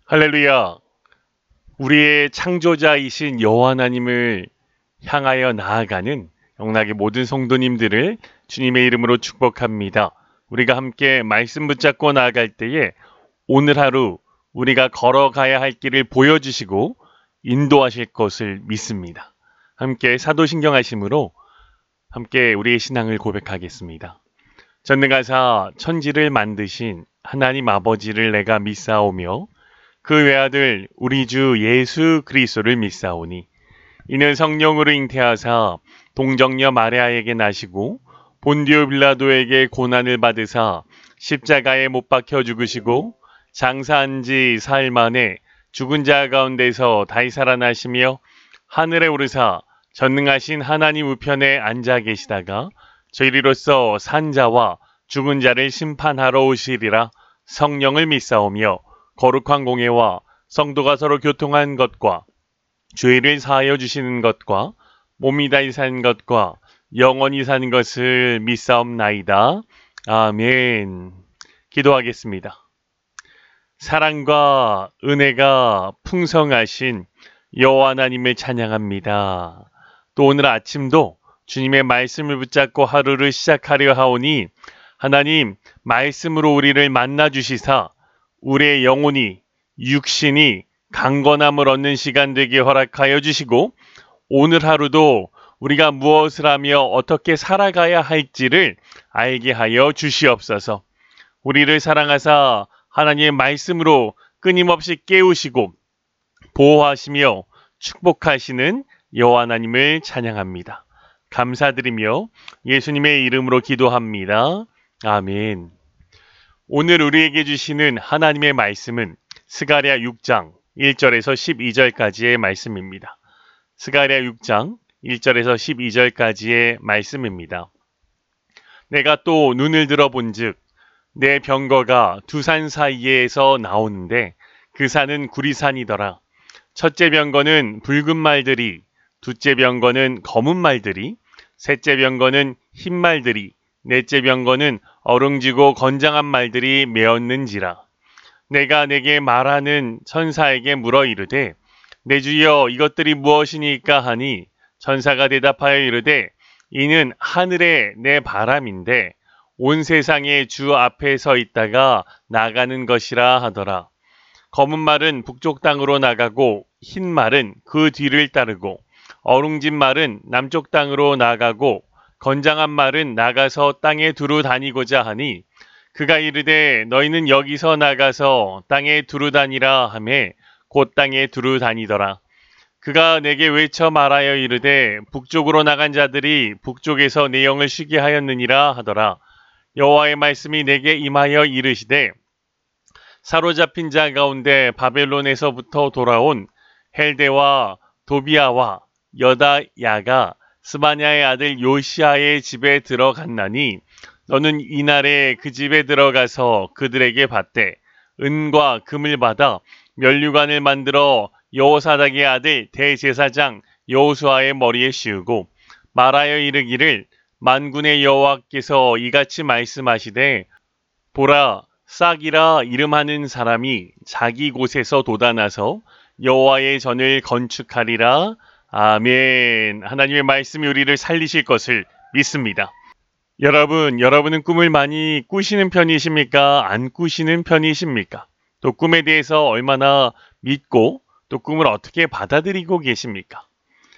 할렐루야! 우리의 창조자이신 여호와 하나님을 향하여 나아가는 영락의 모든 성도님들을 주님의 이름으로 축복합니다. 우리가 함께 말씀 붙잡고 나아갈 때에 오늘 하루 우리가 걸어가야 할 길을 보여주시고 인도하실 것을 믿습니다. 함께 사도신경 하심으로 함께 우리의 신앙을 고백하겠습니다. 전능하사 천지를 만드신 하나님 아버지를 내가 믿사오며 그 외아들 우리 주 예수 그리스도를 믿사오니 이는 성령으로 잉태하사 동정녀 마리아에게 나시고 본디오 빌라도에게 고난을 받으사 십자가에 못 박혀 죽으시고 장사한 지 사흘 만에 죽은 자 가운데서 다시 살아나시며 하늘에 오르사 전능하신 하나님 우편에 앉아 계시다가 저희로서 산 자와 죽은 자를 심판하러 오시리라. 성령을 믿사오며 거룩한 공예와 성도가 서로 교통한 것과 죄를 사하여 주시는 것과 몸이 다시 산 것과 영원히 산 것을 믿사옵나이다. 아멘. 기도하겠습니다. 사랑과 은혜가 풍성하신 여호와 하나님을 찬양합니다. 또 오늘 아침도 주님의 말씀을 붙잡고 하루를 시작하려 하오니 하나님 말씀으로 우리를 만나 주시사 우리의 영혼이 육신이 강건함을 얻는 시간 되게 허락하여 주시고 오늘 하루도 우리가 무엇을 하며 어떻게 살아가야 할지를 알게 하여 주시옵소서. 우리를 사랑하사 하나님의 말씀으로 끊임없이 깨우시고 보호하시며 축복하시는 여호와 하나님을 찬양합니다. 감사드리며 예수님의 이름으로 기도합니다. 아멘. 오늘 우리에게 주시는 하나님의 말씀은 스가랴 6장 1절에서 12절까지의 말씀입니다. 스가랴 6장 1절에서 12절까지의 말씀입니다. 내가 또 눈을 들어본즉 내 병거가 두 산 사이에서 나오는데 그 산은 구리산이더라. 첫째 병거는 붉은 말들이, 둘째 병거는 검은 말들이, 셋째 병거는 흰 말들이, 넷째 병거는 어릉지고 건장한 말들이 메었는지라. 내가 내게 말하는 천사에게 물어 이르되 내 주여 이것들이 무엇이니까 하니 천사가 대답하여 이르되 이는 하늘의 내 바람인데 온 세상의 주 앞에 서 있다가 나가는 것이라 하더라. 검은 말은 북쪽 땅으로 나가고 흰 말은 그 뒤를 따르고 어룽진 말은 남쪽 땅으로 나가고 건장한 말은 나가서 땅에 두루 다니고자 하니 그가 이르되 너희는 여기서 나가서 땅에 두루 다니라 하매 곧 땅에 두루 다니더라. 그가 내게 외쳐 말하여 이르되 북쪽으로 나간 자들이 북쪽에서 내 영을 쉬게 하였느니라 하더라. 여호와의 말씀이 내게 임하여 이르시되 사로잡힌 자 가운데 바벨론에서부터 돌아온 헬데와 도비아와 여다야가 스바냐의 아들 요시아의 집에 들어갔나니 너는 이날에 그 집에 들어가서 그들에게 받되 은과 금을 받아 면류관을 만들어 여호사닥의 아들 대제사장 여호수아의 머리에 씌우고 말하여 이르기를 만군의 여호와께서 이같이 말씀하시되 보라 싹이라 이름하는 사람이 자기 곳에서 돋아나서 여호와의 전을 건축하리라. 아멘. 하나님의 말씀이 우리를 살리실 것을 믿습니다. 여러분은 꿈을 많이 꾸시는 편이십니까? 안 꾸시는 편이십니까? 또 꿈에 대해서 얼마나 믿고 또 꿈을 어떻게 받아들이고 계십니까?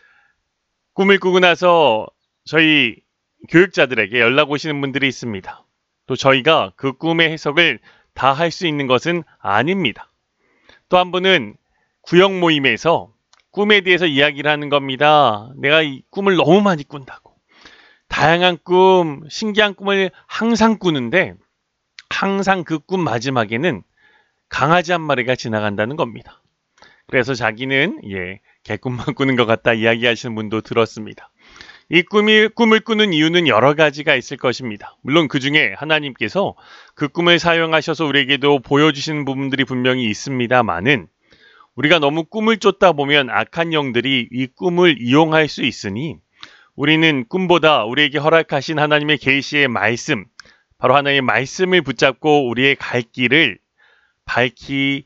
꿈을 꾸고 나서 저희 교육자들에게 연락 오시는 분들이 있습니다. 또 저희가 그 꿈의 해석을 다 할 수 있는 것은 아닙니다. 또 한 분은 구역 모임에서 꿈에 대해서 이야기를 하는 겁니다. 내가 이 꿈을 너무 많이 꾼다고. 다양한 꿈, 신기한 꿈을 항상 꾸는데 항상 그 꿈 마지막에는 강아지 한 마리가 지나간다는 겁니다. 그래서 자기는 개꿈만 꾸는 것 같다 이야기하시는 분도 들었습니다. 이 꿈을 꾸는 이유는 여러 가지가 있을 것입니다. 물론 그 중에 하나님께서 그 꿈을 사용하셔서 우리에게도 보여주시는 부분들이 분명히 있습니다만은 우리가 너무 꿈을 쫓다 보면 악한 영들이 이 꿈을 이용할 수 있으니 우리는 꿈보다 우리에게 허락하신 하나님의 계시의 말씀, 바로 하나님의 말씀을 붙잡고 우리의 갈 길을 밝히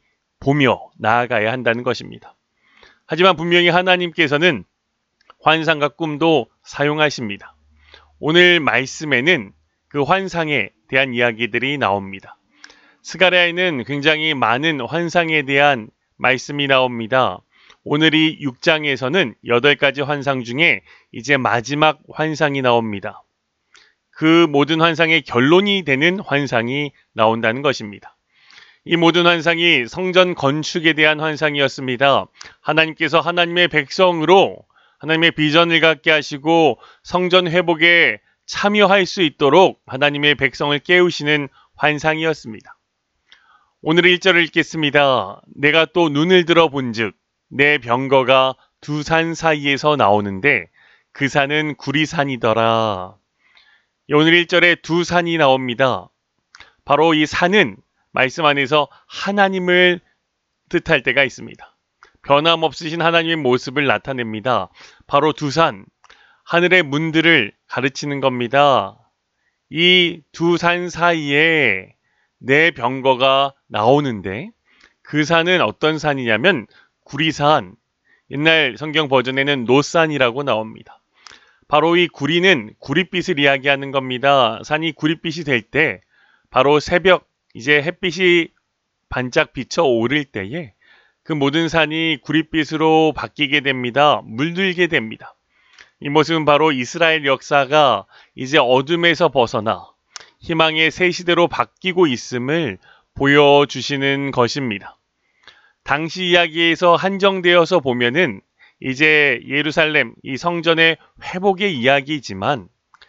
보며 나아가야 한다는 것입니다. 하지만 분명히 하나님께서는 환상과 꿈도 사용하십니다. 오늘 말씀에는 그 환상에 대한 이야기들이 나옵니다. 스가랴에는 굉장히 많은 환상에 대한 말씀이 나옵니다. 오늘 이 6장에서는 8가지 환상 중에 이제 마지막 환상이 나옵니다. 그 모든 환상의 결론이 되는 환상이 나온다는 것입니다. 이 모든 환상이 성전 건축에 대한 환상이었습니다. 하나님께서 하나님의 백성으로 하나님의 비전을 갖게 하시고 성전 회복에 참여할 수 있도록 하나님의 백성을 깨우시는 환상이었습니다. 오늘 1절을 읽겠습니다. 내가 또 눈을 들어 본즉 내 병거가 두 산 사이에서 나오는데 그 산은 구리산이더라. 오늘 1절에 두 산이 나옵니다. 바로 이 산은 말씀 안에서 하나님을 뜻할 때가 있습니다. 변함없으신 하나님의 모습을 나타냅니다. 바로 두 산, 하늘의 문들을 가르치는 겁니다. 이 두 산 사이에 내 병거가 나오는데 그 산은 어떤 산이냐면 구리산, 옛날 성경 버전에는 노산이라고 나옵니다. 바로 이 구리는 구릿빛을 이야기하는 겁니다. 산이 구릿빛이 될 때 바로 새벽 이제 햇빛이 반짝 비쳐 오를 때에 그 모든 산이 구릿빛으로 바뀌게 됩니다. 물들게 됩니다. 이 모습은 바로 이스라엘 역사가 이제 어둠에서 벗어나 희망의 새 시대로 바뀌고 있음을 보여주시는 것입니다. 당시 이야기에서 한정되어서 보면은 이제 예루살렘 이 성전의 회복의 이야기이지만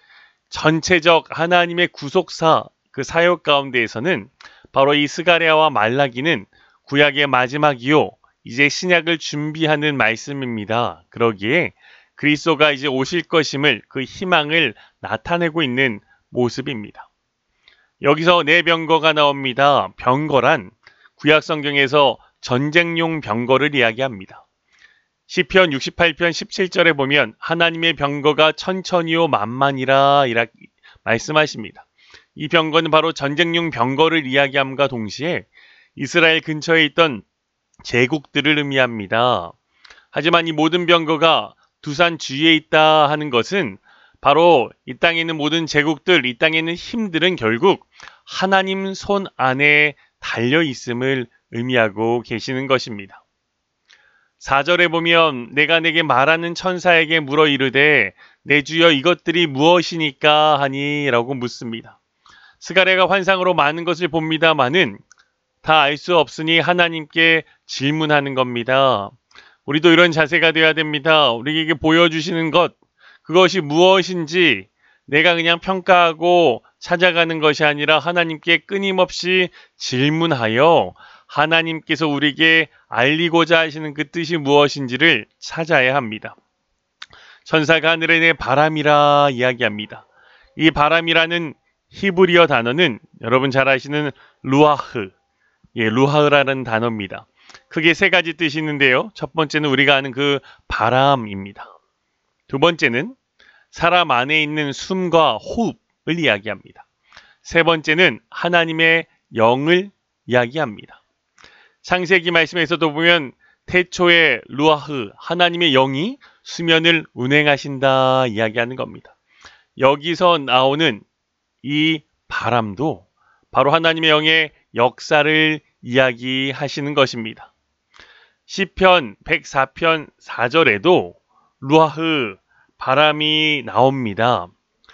전체적 하나님의 구속사 그 사역 가운데에서는 바로 이 스가랴와 말라기는 구약의 마지막이요 이제 신약을 준비하는 말씀입니다. 그러기에 그리스도가 이제 오실 것임을 그 희망을 나타내고 있는 모습입니다. 여기서 내 병거가 나옵니다. 병거란 구약 성경에서 전쟁용 병거를 이야기합니다. 시편 68편 17절에 보면 하나님의 병거가 천천히요 만만이라 말씀하십니다. 이 병거는 바로 전쟁용 병거를 이야기함과 동시에 이스라엘 근처에 있던 제국들을 의미합니다. 하지만 이 모든 병거가 두산 주위에 있다 하는 것은 바로 이 땅에 있는 모든 제국들, 이 땅에 있는 힘들은 결국 하나님 손 안에 달려 있음을 의미하고 계시는 것입니다. 4절에 보면 내가 내게 말하는 천사에게 물어 이르되 내 주여 이것들이 무엇이니까 하니 라고 묻습니다. 스가랴가 환상으로 많은 것을 봅니다마는 다 알 수 없으니 하나님께 질문하는 겁니다. 우리도 이런 자세가 되어야 됩니다. 우리에게 보여주시는 것, 그것이 무엇인지 내가 그냥 평가하고 찾아가는 것이 아니라 하나님께 끊임없이 질문하여 하나님께서 우리에게 알리고자 하시는 그 뜻이 무엇인지를 찾아야 합니다. 천사가 하늘에 내 바람이라 이야기합니다. 이 바람이라는 히브리어 단어는 여러분 잘 아시는 루아흐, 루아흐라는 단어입니다. 크게 세 가지 뜻이 있는데요. 첫 번째는 우리가 아는 그 바람입니다. 두 번째는 사람 안에 있는 숨과 호흡을 이야기합니다. 세 번째는 하나님의 영을 이야기합니다. 창세기 말씀에서도 보면 태초에 루아흐, 하나님의 영이 수면을 운행하신다 이야기하는 겁니다. 여기서 나오는 이 바람도 바로 하나님의 영의 역사를 이야기하시는 것입니다. 시편 104편 4절에도 루아흐, 바람이 나옵니다.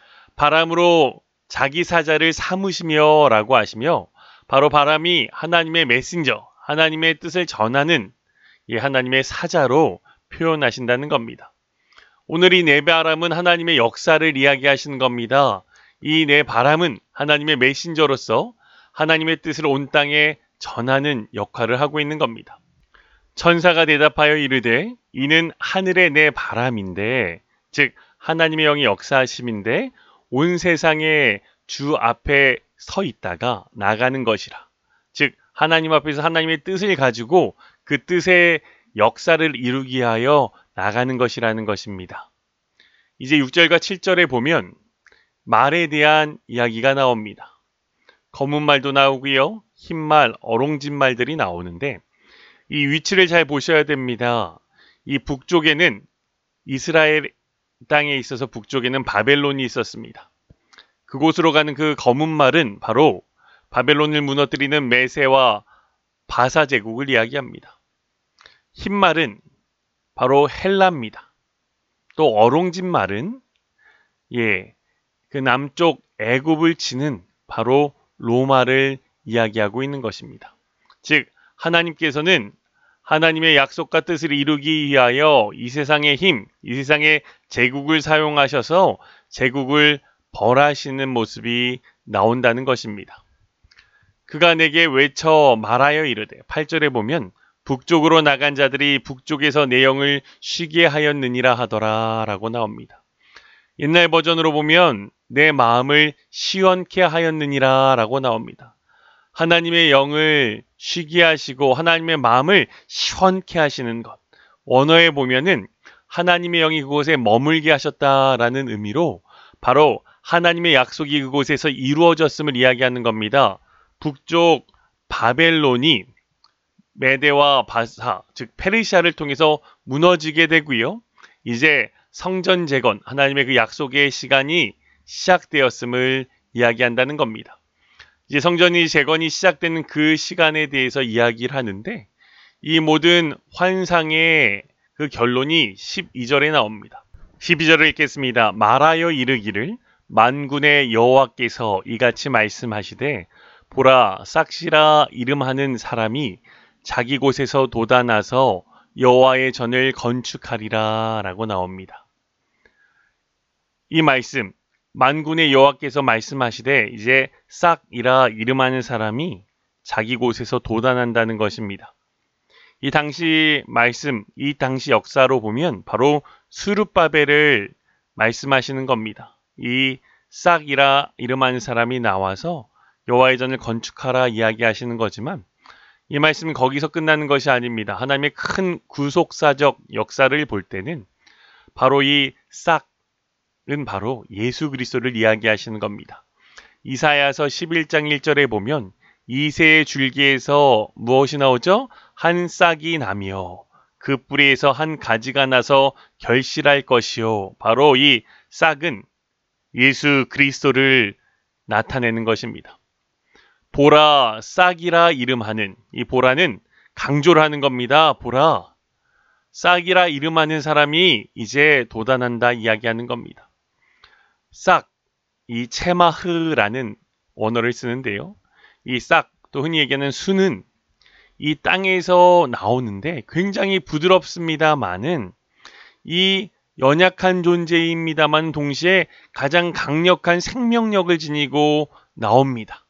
바람으로 자기 사자를 삼으시며 라고 하시며 바로 바람이 하나님의 메신저, 하나님의 뜻을 전하는 하나님의 사자로 표현하신다는 겁니다. 오늘 이 내 바람은 하나님의 역사를 이야기하시는 겁니다. 이 내 바람은 하나님의 메신저로서 하나님의 뜻을 온 땅에 전하는 역할을 하고 있는 겁니다. 천사가 대답하여 이르되 이는 하늘의 내 바람인데 즉 하나님의 영이 역사하심인데 온 세상의 주 앞에 서 있다가 나가는 것이라. 즉 하나님 앞에서 하나님의 뜻을 가지고 그 뜻의 역사를 이루기 위하여 나가는 것이라는 것입니다. 이제 6절과 7절에 보면 말에 대한 이야기가 나옵니다. 검은 말도 나오고요. 흰 말, 어롱진 말들이 나오는데 이 위치를 잘 보셔야 됩니다. 이 북쪽에는 이스라엘 땅에 있어서 북쪽에는 바벨론이 있었습니다. 그곳으로 가는 그 검은 말은 바로 바벨론을 무너뜨리는 메세와 바사 제국을 이야기합니다. 흰 말은 바로 헬라입니다. 또 어롱진 말은 그 남쪽 애굽을 치는 바로 로마를 이야기하고 있는 것입니다. 즉 하나님께서는 하나님의 약속과 뜻을 이루기 위하여 이 세상의 힘, 이 세상의 제국을 사용하셔서 제국을 벌하시는 모습이 나온다는 것입니다. 그가 내게 외쳐 말하여 이르되 8절에 보면 북쪽으로 나간 자들이 북쪽에서 내 영을 쉬게 하였느니라 하더라 라고 나옵니다. 옛날 버전으로 보면 내 마음을 시원케 하였느니라 라고 나옵니다. 하나님의 영을 쉬게 하시고 하나님의 마음을 시원케 하시는 것. 원어에 보면은 하나님의 영이 그곳에 머물게 하셨다라는 의미로 바로 하나님의 약속이 그곳에서 이루어졌음을 이야기하는 겁니다. 북쪽 바벨론이 메대와 바사, 즉 페르시아를 통해서 무너지게 되고요. 이제 성전 재건, 하나님의 그 약속의 시간이 시작되었음을 이야기한다는 겁니다. 이제 성전이 재건이 시작되는 그 시간에 대해서 이야기를 하는데 이 모든 환상의 그 결론이 12절에 나옵니다. 12절을 읽겠습니다. 말하여 이르기를 만군의 여호와께서 이같이 말씀하시되 보라 싹시라 이름하는 사람이 자기 곳에서 돋아나서 여호와의 전을 건축하리라 라고 나옵니다. 이 말씀 만군의 여호와께서 말씀하시되 이제 싹이라 이름하는 사람이 자기 곳에서 돋아난다는 것입니다. 이 당시 말씀, 이 당시 역사로 보면 바로 스룹바벨을 말씀하시는 겁니다. 이 싹이라 이름하는 사람이 나와서 여호와의 전을 건축하라 이야기하시는 거지만 이 말씀은 거기서 끝나는 것이 아닙니다. 하나님의 큰 구속사적 역사를 볼 때는 바로 이 싹은 바로 예수 그리스도를 이야기하시는 겁니다. 이사야서 11장 1절에 보면 이새의 줄기에서 무엇이 나오죠? 한 싹이 나며 그 뿌리에서 한 가지가 나서 결실할 것이요. 바로 이 싹은 예수 그리스도를 나타내는 것입니다. 보라 싹이라 이름하는 이 보라는 강조를 하는 겁니다. 보라 싹이라 이름하는 사람이 이제 돋아난다 이야기하는 겁니다. 싹, 이 체마흐라는 원어를 쓰는데요. 이 싹, 또 흔히 얘기하는 수는 이 땅에서 나오는데 굉장히 부드럽습니다만은 이 연약한 존재입니다만 동시에 가장 강력한 생명력을 지니고 나옵니다.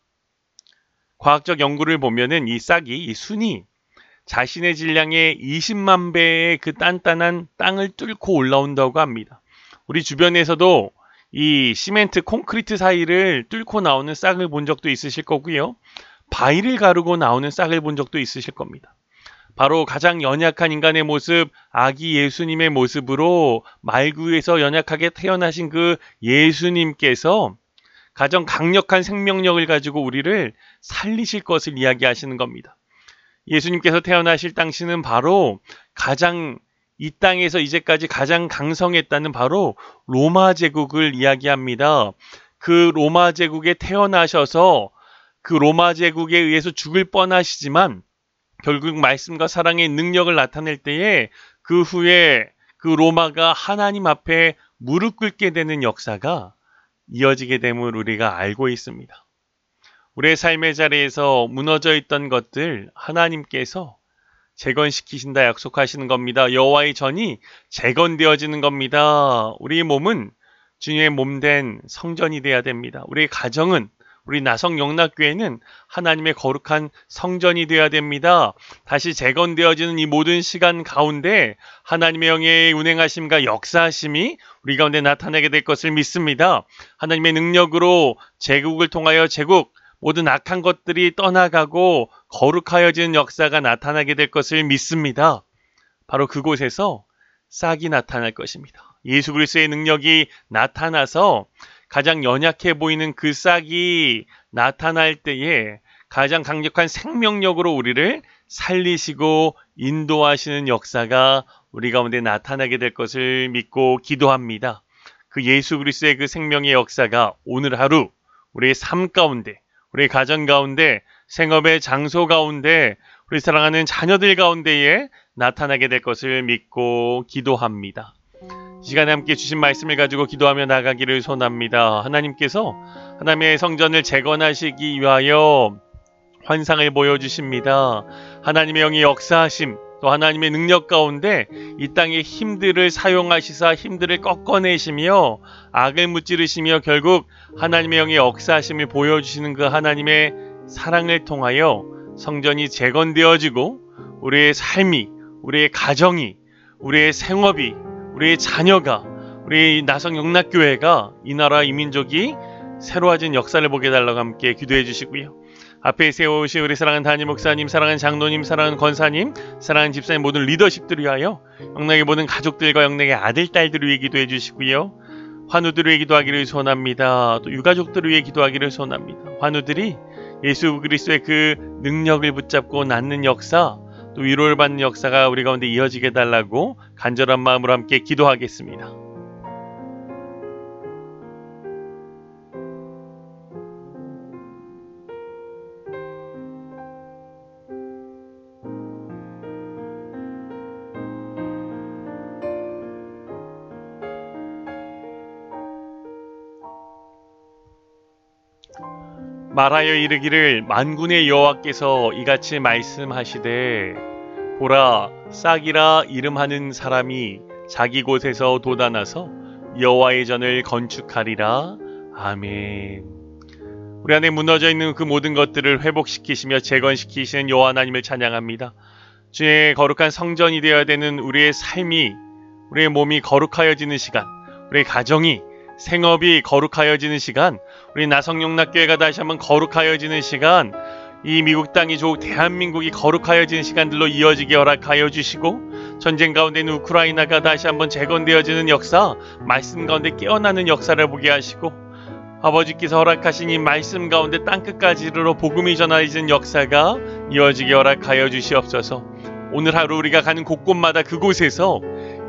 과학적 연구를 보면은 이 싹이, 이 순이 자신의 질량의 20만 배의 그 단단한 땅을 뚫고 올라온다고 합니다. 우리 주변에서도 이 시멘트, 콘크리트 사이를 뚫고 나오는 싹을 본 적도 있으실 거고요. 바위를 가르고 나오는 싹을 본 적도 있으실 겁니다. 바로 가장 연약한 인간의 모습, 아기 예수님의 모습으로 말구에서 연약하게 태어나신 그 예수님께서 가장 강력한 생명력을 가지고 우리를 살리실 것을 이야기하시는 겁니다. 예수님께서 태어나실 당시는 바로 가장 이 땅에서 이제까지 가장 강성했다는 바로 로마 제국을 이야기합니다. 그 로마 제국에 태어나셔서 그 로마 제국에 의해서 죽을 뻔하시지만 결국 말씀과 사랑의 능력을 나타낼 때에 그 후에 그 로마가 하나님 앞에 무릎 꿇게 되는 역사가 이어지게 됨을 우리가 알고 있습니다. 우리의 삶의 자리에서 무너져 있던 것들 하나님께서 재건시키신다 약속하시는 겁니다. 여호와의 전이 재건되어지는 겁니다. 우리 몸은 주님의 몸된 성전이 되어야 됩니다. 우리의 가정은 우리 나성영락교회는 하나님의 거룩한 성전이 되어야 됩니다. 다시 재건되어지는 이 모든 시간 가운데 하나님의 영의 운행하심과 역사하심이 우리 가운데 나타나게 될 것을 믿습니다. 하나님의 능력으로 제국을 통하여 제국 모든 악한 것들이 떠나가고 거룩하여지는 역사가 나타나게 될 것을 믿습니다. 바로 그곳에서 싹이 나타날 것입니다. 예수 그리스도의 능력이 나타나서 가장 연약해 보이는 그 싹이 나타날 때에 가장 강력한 생명력으로 우리를 살리시고 인도하시는 역사가 우리 가운데 나타나게 될 것을 믿고 기도합니다. 그 예수 그리스도의 그 생명의 역사가 오늘 하루 우리의 삶 가운데, 우리의 가정 가운데, 생업의 장소 가운데, 우리 사랑하는 자녀들 가운데에 나타나게 될 것을 믿고 기도합니다. 이 시간에 함께 주신 말씀을 가지고 기도하며 나가기를 소원합니다. 하나님께서 하나님의 성전을 재건하시기 위하여 환상을 보여주십니다. 하나님의 영이 역사하심, 또 하나님의 능력 가운데 이 땅의 힘들을 사용하시사 힘들을 꺾어내시며 악을 무찌르시며 결국 하나님의 영의 역사하심을 보여주시는 그 하나님의 사랑을 통하여 성전이 재건되어지고 우리의 삶이, 우리의 가정이, 우리의 생업이, 우리의 자녀가, 우리 나성영락교회가, 이 나라 이 민족이 새로워진 역사를 보게 달라고 함께 기도해 주시고요. 앞에 세우신 우리 사랑하는 담임 목사님, 사랑하는 장로님, 사랑하는 권사님, 사랑하는 집사님 모든 리더십들을 위하여 영락의 모든 가족들과 영락의 아들, 딸들을 위해 기도해 주시고요. 환우들을 위해 기도하기를 소원합니다. 또 유가족들을 위해 기도하기를 소원합니다. 환우들이 예수 그리스도의 그 능력을 붙잡고 낫는 역사, 또 위로를 받는 역사가 우리 가운데 이어지게 해달라고 간절한 마음으로 함께 기도하겠습니다. 말하여 이르기를 만군의 여호와께서 이같이 말씀하시되 보라 싹이라 이름하는 사람이 자기 곳에서 돋아나서 여호와의 전을 건축하리라. 아멘. 우리 안에 무너져 있는 그 모든 것들을 회복시키시며 재건시키시는 여호와 하나님을 찬양합니다. 주의 거룩한 성전이 되어야 되는 우리의 삶이, 우리의 몸이 거룩하여지는 시간, 우리의 가정이, 생업이 거룩하여지는 시간, 우리 나성영락교회가 다시 한번 거룩하여지는 시간, 이 미국 땅이 조국 대한민국이 거룩하여지는 시간들로 이어지게 허락하여 주시고, 전쟁 가운데 있는 우크라이나가 다시 한번 재건되어지는 역사, 말씀 가운데 깨어나는 역사를 보게 하시고, 아버지께서 허락하신 이 말씀 가운데 땅끝까지 이르러 복음이 전해지는 역사가 이어지게 허락하여 주시옵소서. 오늘 하루 우리가 가는 곳곳마다 그곳에서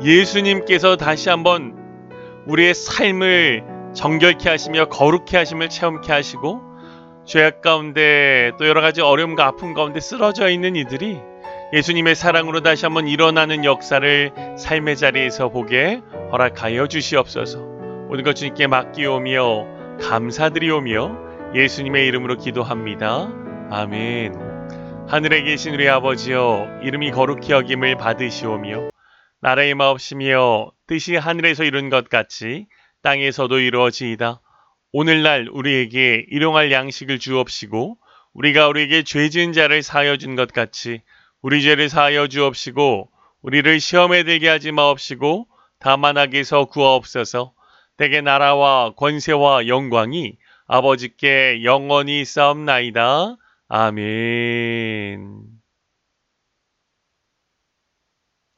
예수님께서 다시 한번 우리의 삶을 정결케 하시며 거룩케 하심을 체험케 하시고, 죄악 가운데 또 여러 가지 어려움과 아픔 가운데 쓰러져 있는 이들이 예수님의 사랑으로 다시 한번 일어나는 역사를 삶의 자리에서 보게 허락하여 주시옵소서. 모든 것 주님께 맡기오며 감사드리오며 예수님의 이름으로 기도합니다. 아멘. 하늘에 계신 우리 아버지여, 이름이 거룩히 여김을 받으시오며 나라의 마옵시며 뜻이 하늘에서 이룬 것 같이 땅에서도 이루어지이다. 오늘날 우리에게 일용할 양식을 주옵시고 우리가 우리에게 죄 지은 자를 사하여 준 것 같이 우리 죄를 사하여 주옵시고 우리를 시험에 들게 하지 마옵시고 다만 악에서 구하옵소서. 대개 나라와 권세와 영광이 아버지께 영원히 싸움나이다. 아멘.